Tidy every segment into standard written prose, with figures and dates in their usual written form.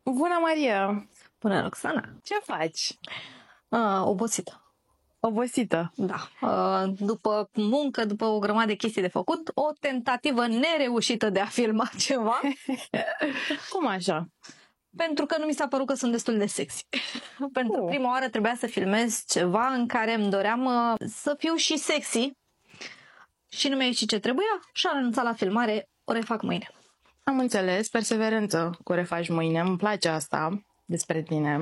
Bună, Maria! Bună, Roxana! Ce faci? Obosită. Obosită? Da. După muncă, după o grămadă de chestii de făcut, o tentativă nereușită de a filma ceva. Cum așa? Pentru că nu mi s-a părut că sunt destul de sexy. Pentru prima oară trebuia să filmez ceva în care îmi doream să fiu și sexy și nu mi-a ieșit ce trebuia și am renunțat la filmare, o refac mâine. Am înțeles, perseverență cu refaci mâine, îmi place asta despre tine.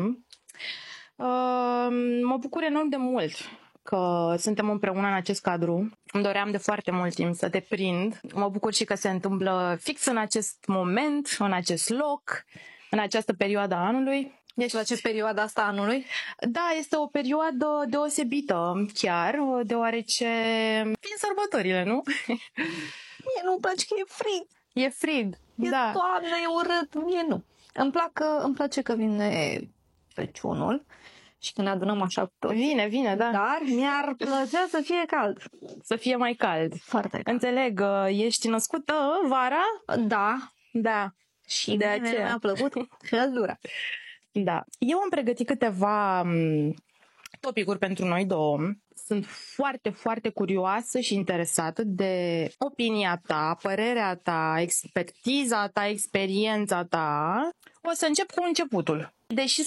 Mă bucur enorm de mult că suntem împreună în acest cadru. Îmi doream de foarte mult timp să te prind. Mă bucur și că se întâmplă fix în acest moment, în acest loc, în această perioadă a anului. Ești la ce perioadă asta anului? Da, este o perioadă deosebită chiar, deoarece vin sărbătorile, nu? Mie nu-mi place că e frig. E frig, da. E toamnă, e urât, mie nu. Îmi place că vine Crăciunul și când ne adunăm așa cu toți. Vine, da. Dar mi-ar plăcea să fie cald. Să fie mai cald. Foarte cald. Înțeleg, ești născută vara? Da. Da. Și de aceea mi-a plăcut căldura. Da. Eu am pregătit câteva topicuri pentru noi două. Sunt foarte, foarte curioasă și interesată de opinia ta, părerea ta, expertiza ta, experiența ta. O să încep cu începutul. Deși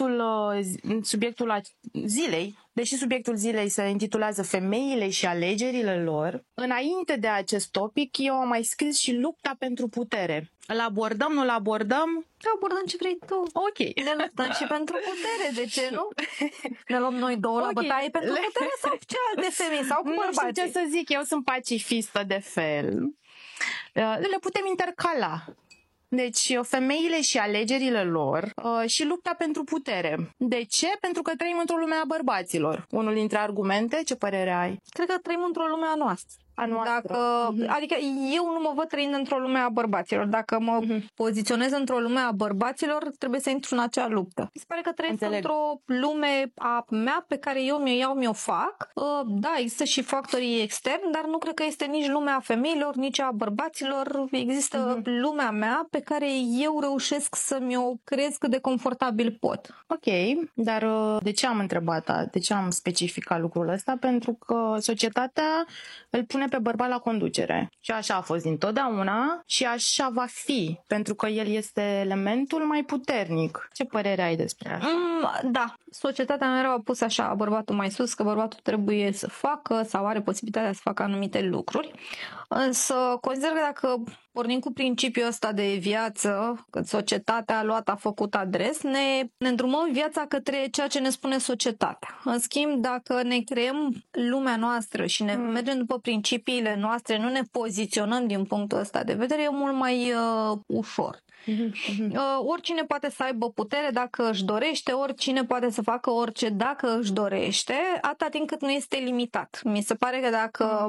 subiectul zilei se intitulează Femeile și alegerile lor, înainte de acest topic eu am mai scris și lupta pentru putere. Îl abordăm, nu-l abordăm? Abordăm ce vrei tu. Ok. Ne luptăm și pentru putere, de ce nu? Ne luăm noi două la bătaie pentru putere sau ce alte femei sau cu bărbații? Nu știu ce să zic, eu sunt pacifistă de fel. Le putem intercala. Deci, femeile și alegerile lor și lupta pentru putere. De ce? Pentru că trăim într-o lume a bărbaților. Unul dintre argumente, ce părere ai? Cred că trăim într-o lume a noastră. Adică eu nu mă văd trăind într-o lume a bărbaților. Dacă mă poziționez într-o lume a bărbaților, trebuie să intru în acea luptă. Mi se pare că trăiesc într-o lume a mea pe care eu mi-o iau, mi-o fac. Da, există și factorii externi, dar nu cred că este nici lumea femeilor, nici a bărbaților. Există lumea mea pe care eu reușesc să mi-o creez cât de confortabil pot. Ok, dar de ce am întrebat? De ce am specificat lucrul ăsta? Pentru că societatea îl pune pe bărbat la conducere. Și așa a fost dintotdeauna și așa va fi, pentru că el este elementul mai puternic. Ce părere ai despre asta? Da, societatea mereu a pus așa bărbatul mai sus, că bărbatul trebuie să facă sau are posibilitatea să facă anumite lucruri. Însă consider că dacă pornim cu principiul ăsta de viață, că societatea a făcut adres, ne îndrumăm viața către ceea ce ne spune societatea. În schimb, dacă ne creăm lumea noastră și ne mergem după principiile noastre, nu ne poziționăm din punctul ăsta de vedere, e mult mai ușor. Oricine poate să aibă putere dacă își dorește, oricine poate să facă orice dacă își dorește, atâta timp cât nu este limitat. Mi se pare că dacă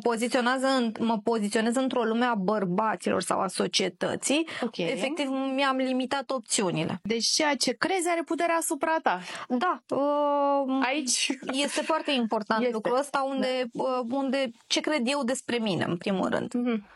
mă poziționez într-o lume a bărbaților sau a societății, efectiv mi-am limitat opțiunile. Deci ceea ce crezi are putere asupra ta. Da. Aici este foarte important lucrul ăsta, unde ce cred eu despre mine, în primul rând.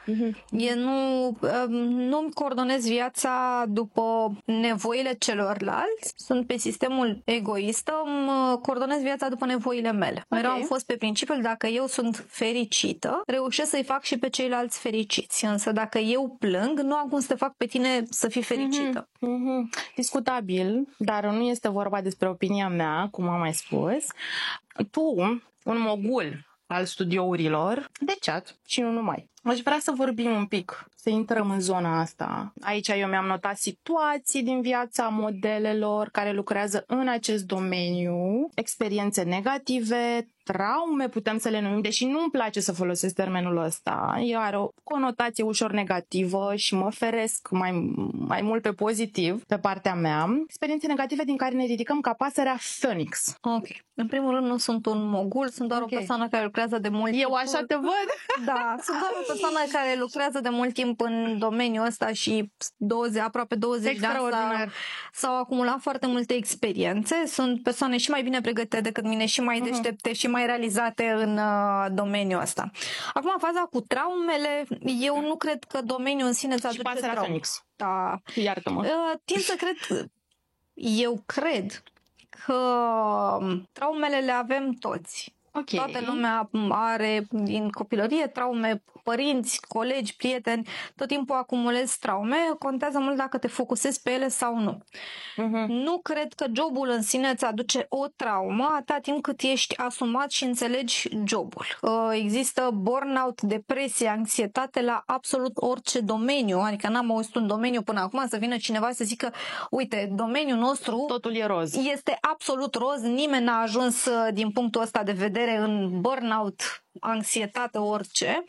Nu-mi coordonez viața după nevoile celorlalți, sunt pe sistemul egoist, îmi coordonez viața după nevoile mele. Mereu am fost pe principiul, dacă eu sunt fericită, reușesc să-i fac și pe ceilalți fericiți. Însă dacă eu plâng, nu am cum să te fac pe tine să fii fericită. Discutabil, dar nu este vorba despre opinia mea, cum am mai spus. Tu, un mogul al studiourilor de chat și nu numai. Aș vrea să vorbim un pic, să intrăm în zona asta. Aici eu mi-am notat situații din viața modelelor care lucrează în acest domeniu, experiențe negative, traume, putem să le numim, deși nu-mi place să folosesc termenul ăsta. El are o conotație ușor negativă și mă feresc mai mult pe pozitiv, pe partea mea. Experiențe negative din care ne ridicăm ca pasărea Phoenix. Ok. În primul rând nu sunt un mogul, sunt doar o persoană care lucrează de mult timp. Eu așa te văd? Da, sunt doar o persoană care lucrează de mult timp timp în domeniul ăsta și aproape 20 de ani s-au acumulat foarte multe experiențe. Sunt persoane și mai bine pregătite decât mine, și mai deștepte și mai realizate în domeniul ăsta. Acum, faza cu traumele, eu nu cred că domeniul în sine îți aduce pasărea traume. Phoenix. Da. Iartă-mă. Eu cred că traumele le avem toți. Okay. Toată lumea are din copilărie traume, părinți, colegi, prieteni, tot timpul acumulezi traume, contează mult dacă te focusezi pe ele sau nu. Nu cred că jobul în sine îți aduce o traumă atâta timp cât ești asumat și înțelegi jobul. Există burnout, depresie, anxietate la absolut orice domeniu, adică n-am auzit un domeniu până acum să vină cineva să zică uite, domeniul nostru totul e roz. Este absolut roz, nimeni n-a ajuns din punctul ăsta de vedere în burnout, anxietate, orice.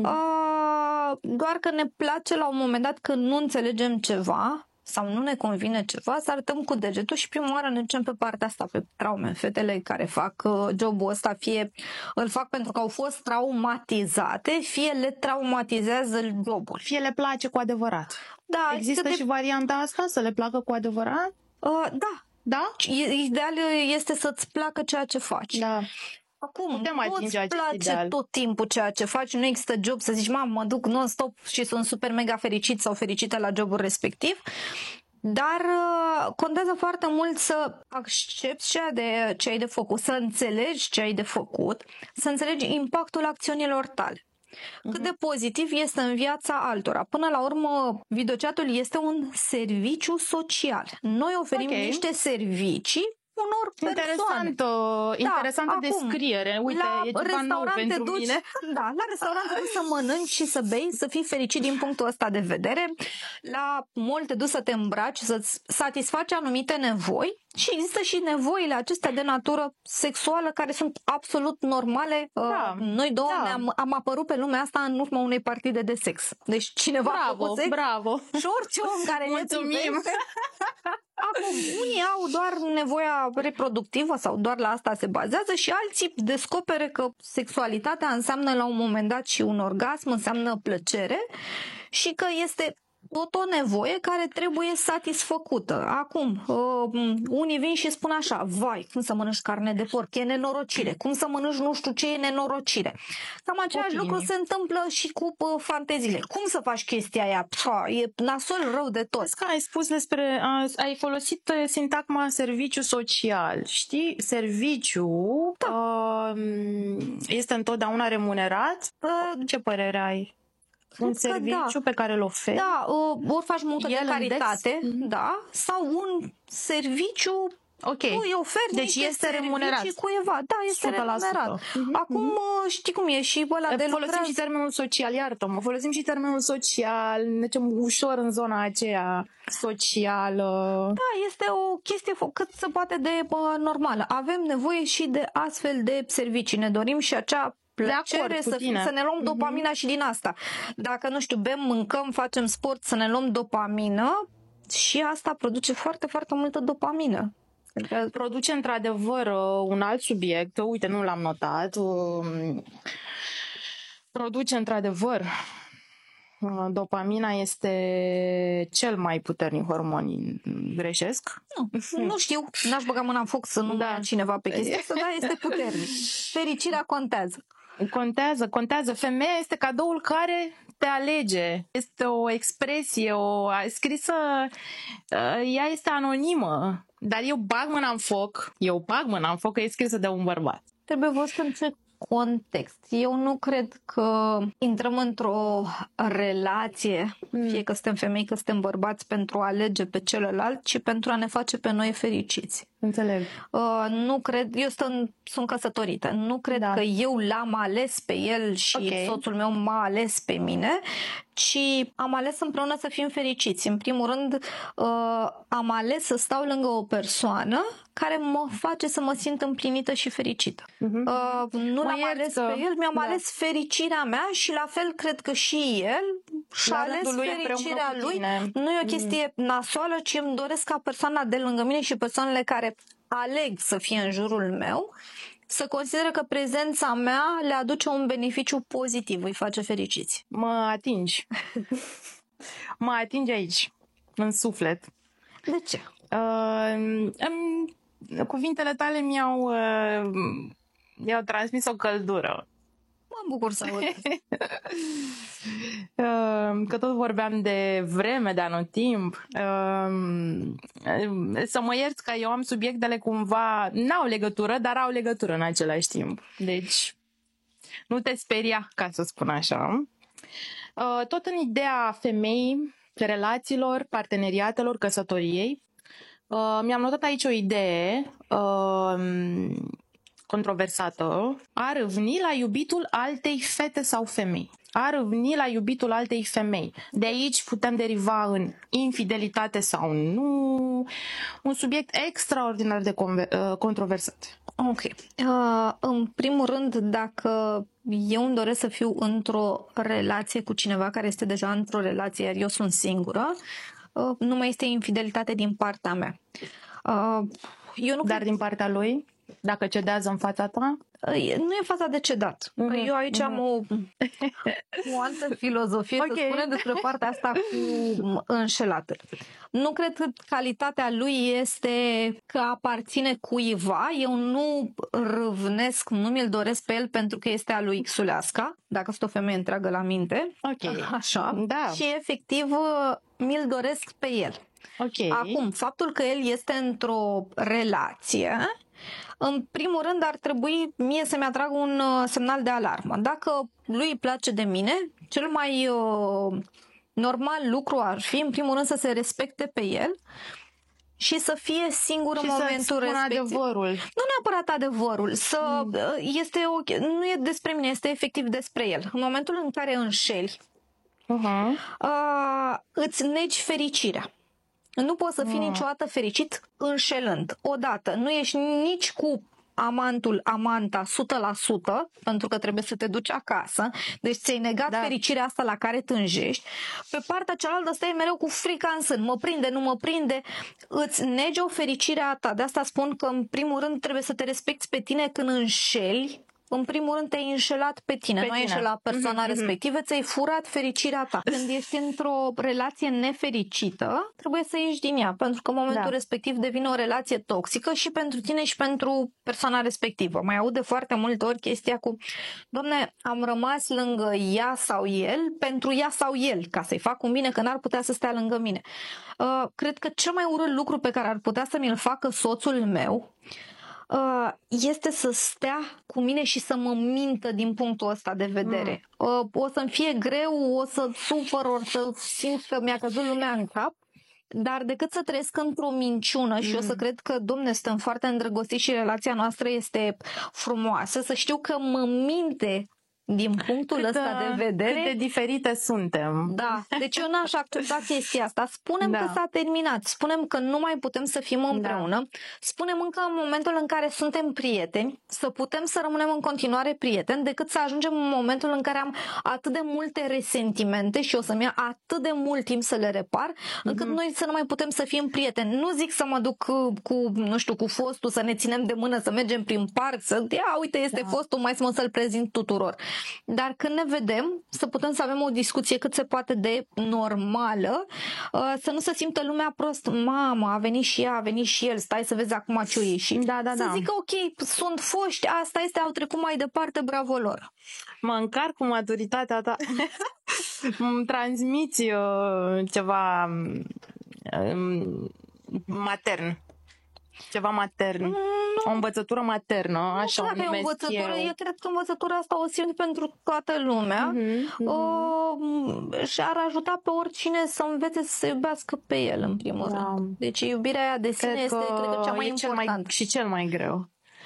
Doar că ne place la un moment dat când nu înțelegem ceva sau nu ne convine ceva, să arătăm cu degetul și prima oară ne ducem pe partea asta, pe traume. Fetele care fac jobul ăsta, fie îl fac pentru că au fost traumatizate, fie le traumatizează jobul. Fie le place cu adevărat. Da, există și varianta asta, să le placă cu adevărat? Da. Da? Ideal este să-ți placă ceea ce faci. Da. Acum, nu-ți place tot timpul ceea ce faci, nu există job să zici, mamă, mă duc non-stop și sunt super mega fericit sau fericită la jobul respectiv, dar contează foarte mult să accepti ce ai de făcut, să înțelegi ce ai de făcut, să înțelegi impactul acțiunilor tale. Cât de pozitiv este în viața altora. Până la urmă, videochatul este un serviciu social. Noi oferim niște servicii unor persoane. Interesantă descriere. Uite, e ceva nou pentru mine. Da, la restaurant te duci să mănânci și să bei, să fii fericit din punctul ăsta de vedere. La mall te duci să te îmbraci, să-ți satisfaci anumite nevoi. Și există și nevoile acestea de natură sexuală care sunt absolut normale. Da, noi două am apărut pe lumea asta în urma unei partide de sex. Deci cineva a făcut sex și orice om care mulțumim. Acum, unii au doar nevoia reproductivă sau doar la asta se bazează și alții descopere că sexualitatea înseamnă la un moment dat și un orgasm, înseamnă plăcere și că este tot o nevoie care trebuie satisfăcută. Acum, unii vin și spun așa, vai, cum să mănânci carne de porc, e nenorocire, cum să mănânci nu știu ce, e nenorocire. Cam același lucru se întâmplă și cu fanteziile. Cum să faci chestia aia? E nasol rău de tot. Că ai spus ai folosit sintagma serviciu social. Știi, serviciu este întotdeauna remunerat? Ce părere ai? Un serviciu pe care îl oferi? Da, ori faci muncă de caritate, da, sau un serviciu, tu îi oferi deci este remunerat cuiva. Da, este remunerat. Acum știi cum e și ăla de folosim și termenul social, iartă-mă, folosim și termenul social, mergem ușor în zona aceea socială. Da, este o chestie cât se poate de normală. Avem nevoie și de astfel de servicii. Ne dorim și acea plăcere să ne luăm dopamina și din asta. Dacă, nu știu, bem, mâncăm, facem sport, să ne luăm dopamină și asta produce foarte, foarte multă dopamină. Produce într-adevăr un alt subiect, uite, nu l-am notat, produce într-adevăr dopamina este cel mai puternic hormon, greșesc? Nu știu, n-aș băga mâna în foc să nu ia cineva pe chestia asta, dar este puternic. Fericirea contează. Contează. Femeia este cadoul care te alege. Este o expresie, scrisă, ea este anonimă, dar eu bag mâna în foc că e scrisă de un bărbat. Trebuie văzut în ce context. Eu nu cred că intrăm într-o relație, fie că suntem femei, că suntem bărbați, pentru a alege pe celălalt, ci pentru a ne face pe noi fericiți. Înțeleg. Nu cred, eu sunt căsătorită, nu cred că eu l-am ales pe el și soțul meu m-a ales pe mine, ci am ales împreună să fim fericiți. În primul rând, am ales să stau lângă o persoană care mă face să mă simt împlinită și fericită. Nu l-am ales pe el, mi-am ales fericirea mea și la fel cred că și el și-a ales fericirea lui. Nu e o chestie nasoală, ci îmi doresc ca persoana de lângă mine și persoanele care aleg să fie în jurul meu să consideră că prezența mea le aduce un beneficiu pozitiv, îi face fericiți. Mă atingi. Mă atingi aici, în suflet. De ce? Cuvintele tale mi-au transmis o căldură. Mă bucur să aud. Că tot vorbeam de vreme, de anotimp. Să mă ierți că eu am subiectele cumva n-au legătură, dar au legătură în același timp. Deci nu te speria, ca să spun așa. Tot în ideea femeii, relațiilor, parteneriatelor, căsătoriei, mi-am notat aici o idee controversată: a râvni la iubitul altei fete sau femei. A râvni la iubitul altei femei. De aici putem deriva în infidelitate sau nu. Un subiect extraordinar de controversat. Ok. În primul rând, dacă eu îmi doresc să fiu într-o relație cu cineva care este deja într-o relație, iar eu sunt singură, nu mai este infidelitate din partea mea. Dar din partea lui? Dacă cedează în fața ta? Nu e faza de cedat. Eu aici am o altă filozofie, să spunem despre partea asta cu înșelatul. Nu cred că calitatea lui este că aparține cuiva. Eu nu râvnesc, nu mi-l doresc pe el pentru că este a lui Xuleasca, dacă sunt o femeie întreagă la minte. Ok. Așa. Da. Și efectiv mi-l doresc pe el. Ok. Acum, faptul că el este într-o relație, în primul rând ar trebui mie să-mi atrag un semnal de alarmă. Dacă lui îi place de mine, cel mai normal lucru ar fi, în primul rând, să se respecte pe el și să fie singur și în momentul respectiv. Adevărul. Nu neapărat adevărul, nu e despre mine, este efectiv despre el. În momentul în care înșeli, îți negi fericirea. Nu poți să fii niciodată fericit înșelând. Odată, nu ești nici cu amantul, amanta 100%, pentru că trebuie să te duci acasă, deci ți-ai negat fericirea asta la care tânjești. Pe partea cealaltă stai mereu cu frica în sân, mă prinde, nu mă prinde, îți negi o fericire a ta. De asta spun că în primul rând trebuie să te respecti pe tine când înșeli. În primul rând te-ai înșelat pe tine, nu ai înșelat persoana respectivă, ți-ai furat fericirea ta. Când ești într-o relație nefericită, trebuie să ieși din ea, pentru că în momentul respectiv devine o relație toxică și pentru tine și pentru persoana respectivă. Mai aud de foarte multe ori chestia cu: Doamne, am rămas lângă ea sau el pentru ea sau el, ca să-i fac un bine, că n-ar putea să stea lângă mine. Cred că cel mai urât lucru pe care ar putea să mi-l facă soțul meu este să stea cu mine și să mă mintă din punctul ăsta de vedere. O să-mi fie greu, o să sufăr, o să simt că mi-a căzut lumea în cap, dar decât să trăiesc într-o minciună și eu să cred că, Doamne, suntem foarte îndrăgostiți și relația noastră este frumoasă, să știu că mă minte din punctul ăsta de vedere. Cât de diferite suntem. Da, deci eu n-aș accepta chestia asta. Spunem că s-a terminat, spunem că nu mai putem să fim împreună, spunem încă în momentul în care suntem prieteni, să putem să rămânem în continuare prieteni, decât să ajungem în momentul în care am atât de multe resentimente și o să-mi ia atât de mult timp să le repar, încât noi să nu mai putem să fim prieteni. Nu zic să mă duc cu fostul, să ne ținem de mână, să mergem prin parc, uite, este fostul, mai să-l prezint tuturor. Dar când ne vedem, să putem să avem o discuție cât se poate de normală, să nu se simtă lumea prost. Mama, a venit și ea, a venit și el, stai să vezi acum ce-o ieși. Să zică, ok, sunt foști, asta este, au trecut mai departe, bravo lor. Mă încarc cu maturitatea ta. Îmi transmiți ceva matern. Ceva matern. O învățătură maternă, așa o numesc eu. Eu cred că învățătura asta o simt pentru toată lumea și ar ajuta pe oricine să învețe să se iubească pe el, în primul rând. Deci iubirea aia de sine este, cred că, cea mai importantă. Și cel mai greu.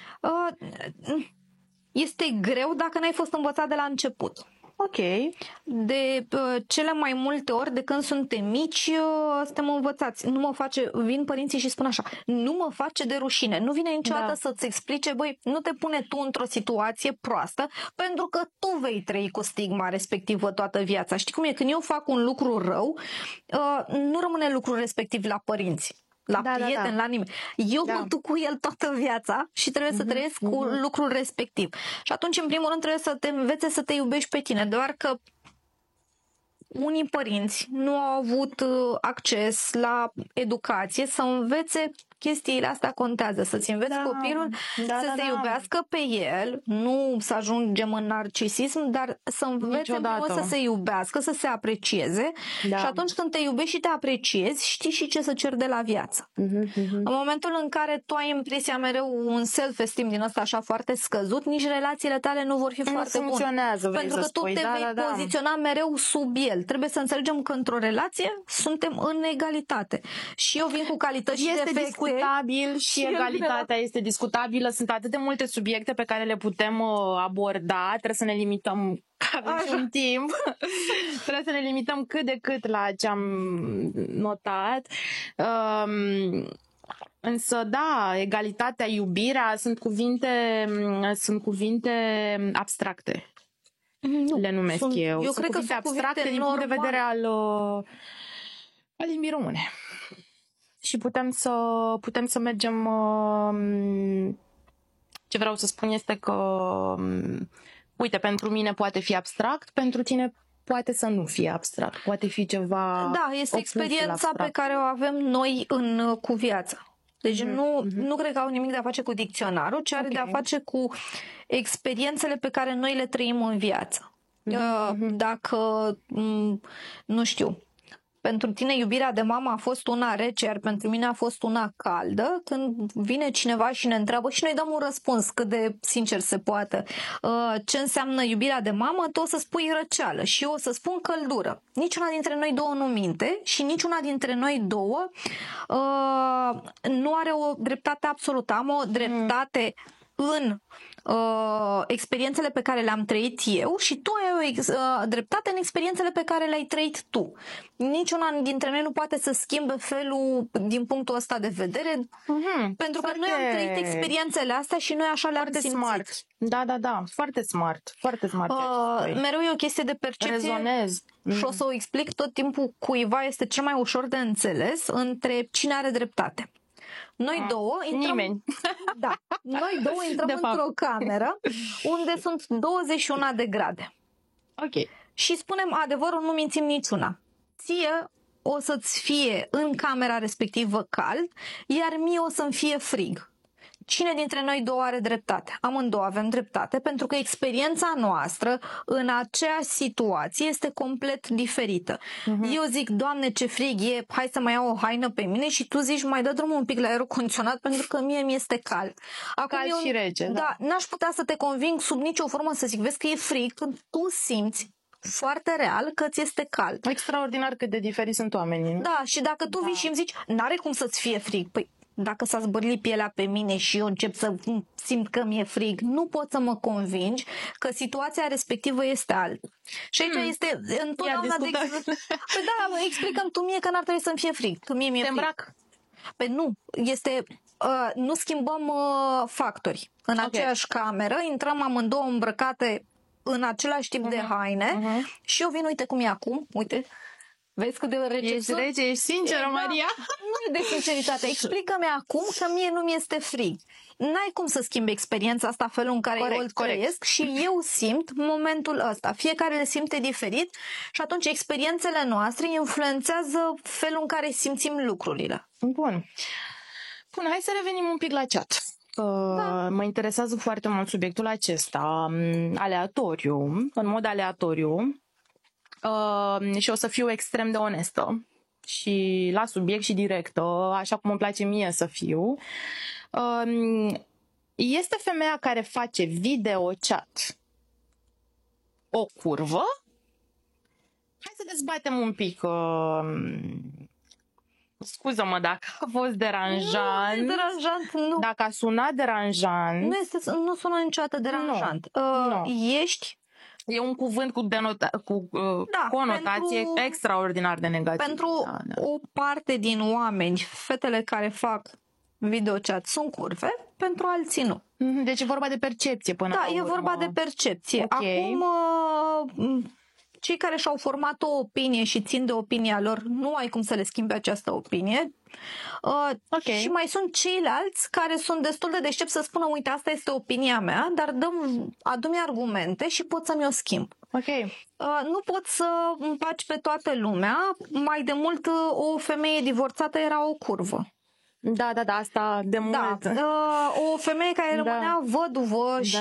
Este greu dacă n-ai fost învățat de la început. Ok. De cele mai multe ori, de când suntem mici, suntem învățați. Vin părinții și spun așa: nu mă face de rușine. Nu vine niciodată să-ți explice: băi, nu te pune tu într-o situație proastă, pentru că tu vei trăi cu stigma respectivă toată viața. Știi cum e? Când eu fac un lucru rău, nu rămâne lucrul respectiv la părinți. la prieten, la nimeni. Eu mă duc cu el toată viața și trebuie să trăiesc cu lucrul respectiv. Și atunci, în primul rând, trebuie să te învețe să te iubești pe tine, doar că unii părinți nu au avut acces la educație să învețe chestiile astea contează, să-ți înveți copilul să se iubească pe el, nu să ajungem în narcisism, dar să învețe să se iubească, să se aprecieze și atunci când te iubești și te apreciezi, știi și ce să ceri de la viață. În momentul în care tu ai impresia mereu un self-esteem din ăsta așa foarte scăzut, nici relațiile tale nu vor fi foarte bune. Pentru că tu te vei poziționa mereu sub el. Trebuie să înțelegem că într-o relație suntem în egalitate. Și eu vin cu calități și defecte. Discutabil și egalitatea este discutabilă. Sunt atât de multe subiecte pe care le putem aborda. Trebuie să ne limităm, avem un timp. Trebuie să ne limităm cât de cât la ce am notat. Însă, da, egalitatea, iubirea sunt cuvinte abstracte. Nu, le numesc eu. Eu cred că sunt abstracte din punct de vedere al limbii române. Și putem să mergem. Ce vreau să spun este că, uite, pentru mine poate fi abstract, pentru tine poate să nu fie abstract, poate fi ceva. Da, este experiența pe care o avem noi cu viața. Deci nu cred că au nimic de a face cu dicționarul, ci are de a face cu experiențele pe care noi le trăim în viață. Dacă, nu știu, pentru tine iubirea de mamă a fost una rece, iar pentru mine a fost una caldă, când vine cineva și ne întreabă și noi dăm un răspuns cât de sincer se poate, ce înseamnă iubirea de mamă, tu o să spui răceală și eu o să spun căldură. Niciuna dintre noi două nu minte și niciuna dintre noi două nu are o dreptate absolută. Am o dreptate în experiențele pe care le-am trăit eu și tu ai o dreptate în experiențele pe care le-ai trăit tu. Niciuna dintre noi nu poate să schimbe felul din punctul ăsta de vedere, pentru că noi am trăit experiențele astea și noi așa le-am simțit. Smart. Da, foarte smart. Foarte smart. Mereu e o chestie de percepție. Rezonez. Și o să o explic tot timpul cuiva, este cel mai ușor de înțeles între cine are dreptate. Noi două intrăm, noi două intrăm într-o cameră unde sunt 21 de grade. Ok. Și spunem adevărul, nu mințim niciuna. Ție o să-ți fie în camera respectivă cald, iar mie o să-mi fie frig. Cine dintre noi două are dreptate? Amândouă avem dreptate, pentru că experiența noastră în aceeași situație este complet diferită. Eu zic, Doamne, ce frig e, hai să mai iau o haină pe mine, și tu zici, mai dă drumul un pic la aerul condiționat pentru că mie mi-este cald. Acum cald și rece. Da, n-aș putea să te conving sub nicio formă să zic, vezi că e frig, când tu simți foarte real că ți este cald. Extraordinar cât de diferiți sunt oamenii. Nu? Da, și dacă tu vii și îmi zici, n-are cum să-ți fie frig, păi dacă s-a zbârlit pielea pe mine și eu încep să simt că mi-e frig, nu poți să mă convingi că situația respectivă este alta. Și aici este întotdeauna de... Păi da, explicăm tu mie că n-ar trebui să-mi fie frig, că mie mi-e frig. Îmbrac. Păi nu, este... nu schimbăm factori. În aceeași cameră intrăm amândouă îmbrăcate în același tip de haine și eu vin, uite cum e acum, uite... Vezi cât de rece ești rece, ești sinceră, Maria. Nu e de sinceritate. Explică-mi acum că mie nu mi-este frig. N-ai cum să schimbi experiența asta, felul în care eu îl trăiesc și eu simt momentul ăsta. Fiecare le simte diferit și atunci experiențele noastre influențează felul în care simțim lucrurile. Bun, hai să revenim un pic la chat. Mă interesează foarte mult subiectul acesta, aleatoriu, în mod aleatoriu. Și o să fiu extrem de onestă și la subiect și directă, așa cum îmi place mie să fiu. Este femeia care face video chat o curvă? Hai să dezbatem un pic. Scuză-mă dacă a fost deranjant. Nu, deranjant, nu. Dacă a sunat deranjant. Nu sună niciodată deranjant. Ești... E un cuvânt cu conotație extraordinar de negativă. Pentru o parte din oameni, fetele care fac videochat sunt curve, pentru alții nu. Deci e vorba de percepție până la urmă. Da, e vorba de percepție. Acum, cei care și-au format o opinie și țin de opinia lor, nu ai cum să le schimbi această opinie. Și mai sunt ceilalți care sunt destul de deștepți să spună, uite, asta este opinia mea, dar adu-mi argumente și pot să mi-o schimb. Nu pot să împaci pe toată lumea. Mai de mult o femeie divorțată era o curvă. Da, asta de mult. O femeie care rămânea văduvă și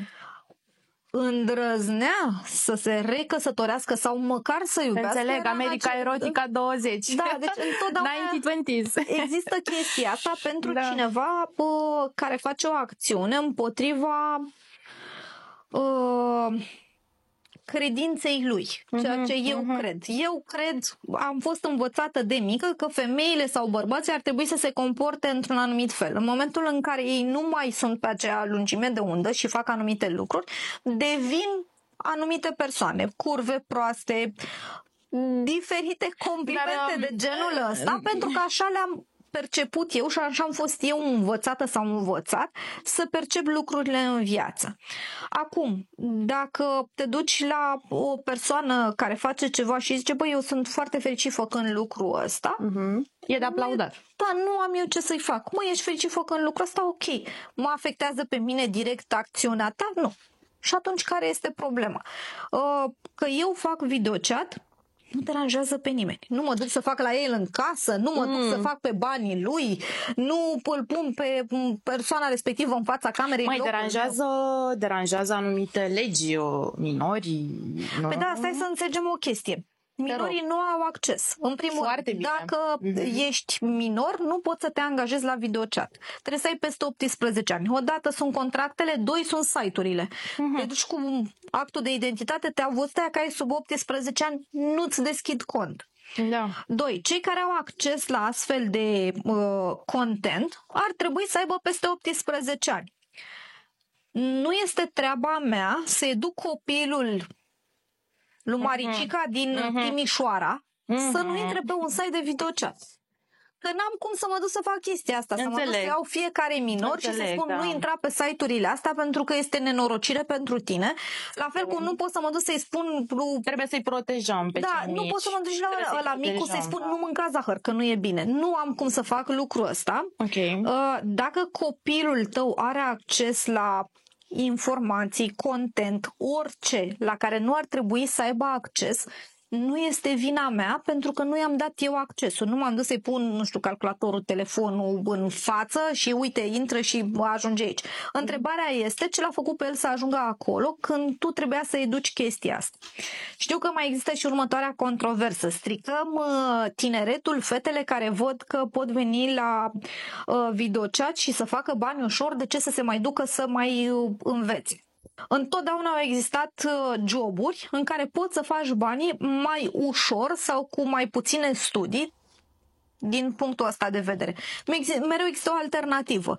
îndrăznea să se recăsătorească sau măcar să iubească. Înțeleg, America Erotica 20. Da, deci întotdeauna 1920s. există chestia asta pentru cineva care face o acțiune împotriva credinței lui, ceea ce eu cred. Eu cred, am fost învățată de mică că femeile sau bărbații ar trebui să se comporte într-un anumit fel. În momentul în care ei nu mai sunt pe acea lungime de undă și fac anumite lucruri, devin anumite persoane, curve proaste, diferite complimente de genul ăsta, pentru că așa le-am perceput eu și așa am fost eu învățată sau învățat să percep lucrurile în viață. Acum, dacă te duci la o persoană care face ceva și zice, băi, eu sunt foarte fericit făcând lucrul ăsta, e de aplaudat. Da, nu am eu ce să-i fac. Măi, ești fericit făcând lucrul ăsta? Ok. Mă afectează pe mine direct acțiunea ta? Nu. Și atunci care este problema? Că eu fac videochat, nu deranjează pe nimeni. Nu mă duc să fac la el în casă, nu mă duc să fac pe banii lui, nu îl pun pe persoana respectivă în fața camerei. Mai deranjează anumite legi minorii? Păi da, stai să înțelegem o chestie. Minorii nu au acces. În primul rând, dacă ești minor, nu poți să te angajezi la videochat. Trebuie să ai peste 18 ani. Odată sunt contractele, 2 sunt site-urile. Te duci cu actul de identitate, te avostea că ai sub 18 ani, nu-ți deschid cont. 2. Cei care au acces la astfel de content ar trebui să aibă peste 18 ani. Nu este treaba mea să educ copilul lui Maricica din Timișoara să nu intre pe un site de videochat. Că n-am cum să mă duc să fac chestia asta, să mă duc să iau fiecare minor și să spun nu intra pe site-urile astea pentru că este nenorocire pentru tine. La fel cum nu pot să mă duc să-i spun... Trebuie să-i protejăm pe cei mici. Nu pot să mă duc la micul să-i spun nu mânca zahăr, că nu e bine. Nu am cum să fac lucrul ăsta. Dacă copilul tău are acces la informații, content, orice la care nu ar trebui să aibă acces, nu este vina mea pentru că nu i-am dat eu accesul. Nu m-am dus să-i pun, nu știu, calculatorul, telefonul în față și uite, intră și ajunge aici. Întrebarea este ce l-a făcut pe el să ajungă acolo când tu trebuia să educi chestia asta. Știu că mai există și următoarea controversă. Stricăm tineretul, fetele care văd că pot veni la videochat și să facă bani ușor, de ce să se mai ducă să mai învețe? Întotdeauna au existat joburi în care poți să faci banii mai ușor sau cu mai puține studii din punctul ăsta de vedere. Mereu există o alternativă.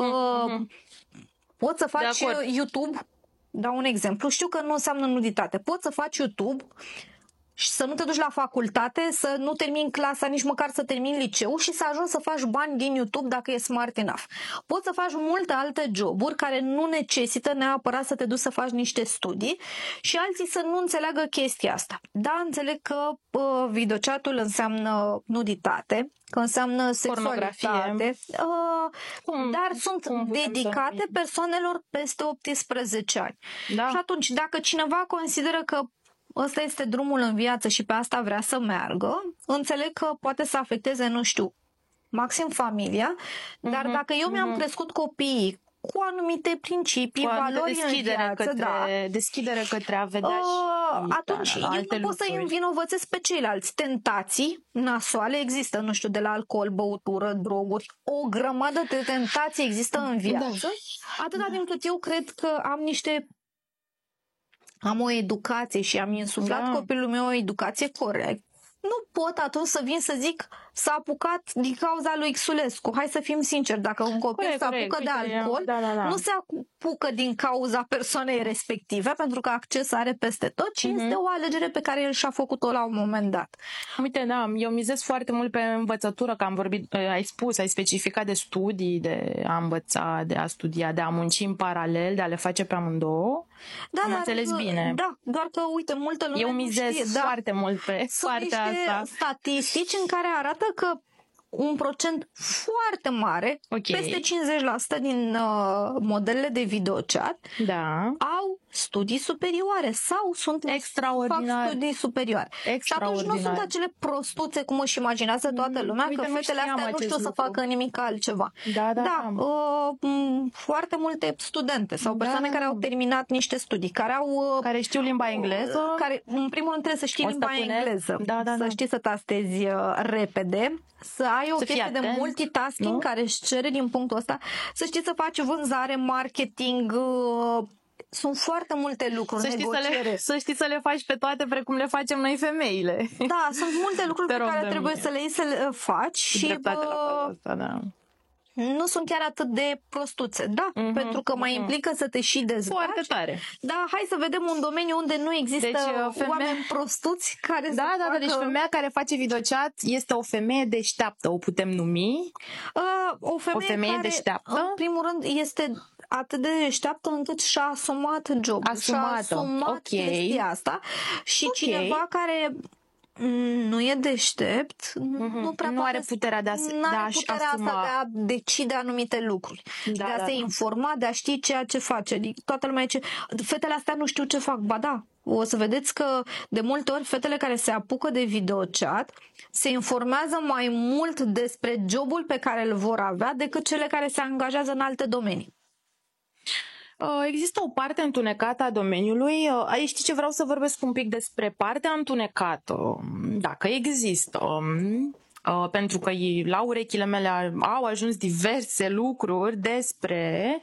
Poți să faci YouTube, dau un exemplu, știu că nu înseamnă nuditate. Poți să faci YouTube și să nu te duci la facultate, să nu termini clasa, nici măcar să termini liceu și să ajungi să faci bani din YouTube dacă e smart enough. Poți să faci multe alte joburi care nu necesită neapărat să te duci să faci niște studii și alții să nu înțeleagă chestia asta. Da, înțeleg că videochatul înseamnă nuditate, că înseamnă sexualitate, dar sunt dedicate persoanelor peste 18 ani. Și atunci, dacă cineva consideră că ăsta este drumul în viață și pe asta vrea să meargă, înțeleg că poate să afecteze, nu știu, maxim familia, dar dacă eu mi-am crescut copiii cu anumite principii, valori în viață, deschidere către a vedea atunci eu nu pot să-i învinovățesc pe ceilalți. Tentații nasoale există, nu știu, de la alcool, băutură, droguri, o grămadă de tentații există în viață, atâta timp cât eu cred că am o educație și am insuflat copilul meu o educație corect, nu pot atunci să vin să zic s-a apucat din cauza lui Xulescu. Hai să fim sinceri, dacă un copil se apucă de alcool, nu se apucă din cauza persoanei respective, pentru că acces are peste tot, ci este o alegere pe care el și-a făcut-o la un moment dat. Uite, da, eu mizez foarte mult pe învățătură, că am vorbit, ai specificat de studii, de a învăța, de a studia, de a munci în paralel, de a le face pe amândouă. Am înțeles bine. Da, doar că, uite, multă lume eu mizez nu știe, foarte mult pe partea asta. Statistici în care arată că un procent foarte mare, peste 50% din modelele de videochat au studii superioare sau sunt fac studii superioare. Și atunci nu sunt acele prostuțe cum își imaginează toată lumea, că fetele astea nu știu să facă nimic altceva. Foarte multe studente sau persoane care au terminat niște studii, care știu limba engleză, care în primul rând trebuie să știi limba engleză, să știi să tastezi repede, să ai o chestie de multitasking care își cere din punctul ăsta, să știi să faci vânzare, marketing, sunt foarte multe lucruri, să știi să le faci pe toate precum le facem noi femeile. Da, sunt multe lucruri pe care trebuie să le faci și nu sunt chiar atât de prostuțe, pentru că mai implică să te și dezbaci. Foarte tare. Da, hai să vedem un domeniu unde nu există oameni prostuți care să facă... Deci femeia care face videochat este o femeie deșteaptă, o putem numi? O femeie care, deșteaptă? În primul rând, este atât de deșteaptă încât și-a asumat jobul, și-a asumat chestia asta și cineva care nu e deștept, nu are puterea de a decide anumite lucruri, de a se informa, de a ști ceea ce face. Toată lumea zice, fetele astea nu știu ce fac. Ba da, o să vedeți că de multe ori fetele care se apucă de videochat se informează mai mult despre jobul pe care îl vor avea decât cele care se angajează în alte domenii. Există o parte întunecată a domeniului. Aici știi ce, vreau să vorbesc un pic despre partea întunecată, dacă există, pentru că la urechile mele au ajuns diverse lucruri despre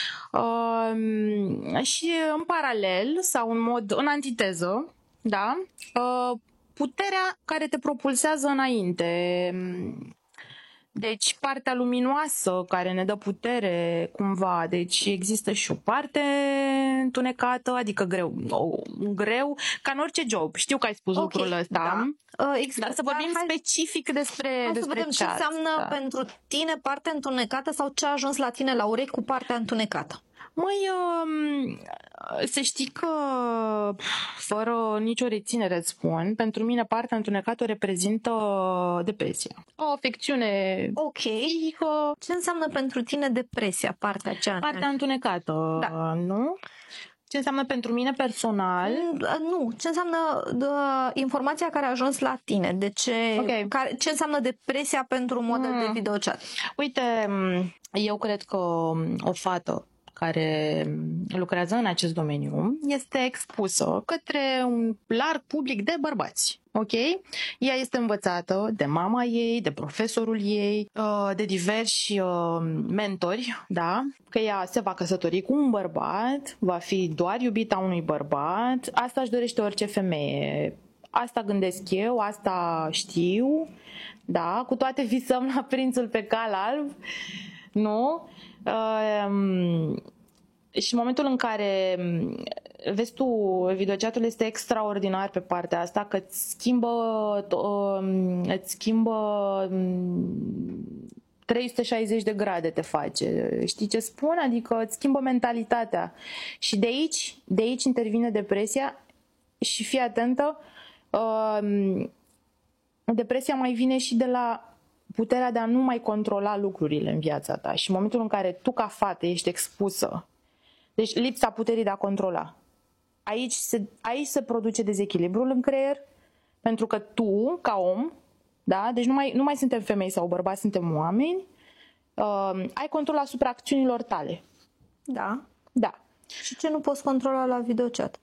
și în paralel sau în antiteză, puterea care te propulsează înainte. Deci partea luminoasă care ne dă putere cumva, deci există și o parte întunecată, adică greu, ca în orice job. Știu că ai spus lucrul ăsta, dar să vorbim specific despre să vedem ce înseamnă pentru tine partea întunecată sau ce a ajuns la tine la urechi cu partea întunecată. Să știi că, fără nicio reținere îți spun, pentru mine partea întunecată o reprezintă depresia. O afecțiune. Ok. Ce înseamnă pentru tine depresia, partea aceea? Partea întunecată, nu? Ce înseamnă pentru mine personal? Nu. Ce înseamnă informația care a ajuns la tine? De ce? Ce înseamnă depresia pentru un model de videochat? Uite, eu cred că o fată care lucrează în acest domeniu este expusă către un larg public de bărbați. Ok? Ea este învățată de mama ei, de profesorul ei, de diversi mentori, că ea se va căsători cu un bărbat, va fi doar iubita unui bărbat. Asta își dorește orice femeie. Asta gândesc eu, asta știu, cu toate visăm la prințul pe cal alb, nu? Și în momentul în care vezi tu, videochatul este extraordinar pe partea asta, că îți schimbă 360 de grade te face. Știi ce spun? Adică îți schimbă mentalitatea. Și de aici intervine depresia și fii atentă, depresia mai vine și de la puterea de a nu mai controla lucrurile în viața ta. Și în momentul în care tu ca fată ești expusă, deci lipsa puterii de a controla, aici se produce dezechilibrul în creier, pentru că tu, ca om, deci nu mai suntem femei sau bărbați, suntem oameni, ai control asupra acțiunilor tale. Da. Și ce nu poți controla la videochat?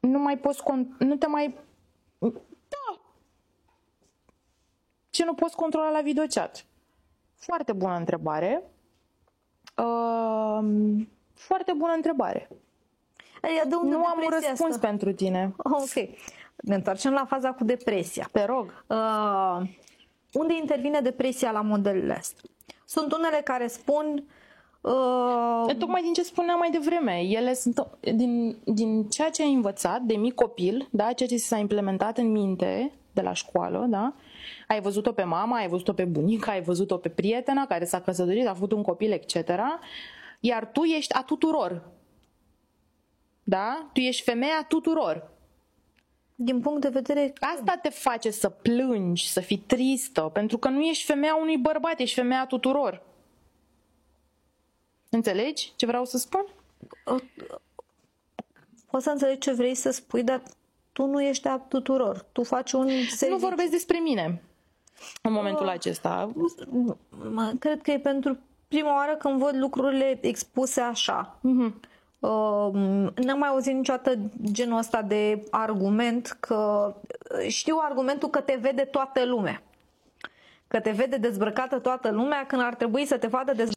Ce nu poți controla la videochat? Foarte bună întrebare. Foarte bună întrebare. Nu am un răspuns pentru tine. Ok. Ne întoarcem la faza cu depresia. Te rog. unde intervine depresia la modelele astea? Sunt unele care spun tocmai din ce spuneam mai devreme, ele sunt din ceea ce ai învățat de mic copil, da? Ceea ce s-a implementat în minte de la școală, da? Ai văzut-o pe mama, ai văzut-o pe bunica, ai văzut-o pe prietena care s-a căsătorit, a făcut un copil, etc. Iar tu ești a tuturor. Da? Tu ești femeia tuturor. din punct de vedere... Asta te face să plângi, să fii tristă, pentru că nu ești femeia unui bărbat, ești femeia tuturor. Înțelegi ce vreau să spun? Poți să înțelegi ce vrei să spui, dar tu nu ești a tuturor. Tu faci un serviciu. Nu vorbesc despre mine în momentul acesta. Cred că e pentru prima oară când văd lucrurile expuse așa. N-am mai auzit niciodată genul ăsta de argument, că știu argumentul că te vede toată lumea. Că te vede dezbrăcată toată lumea când ar trebui să te vadă dezbrăcată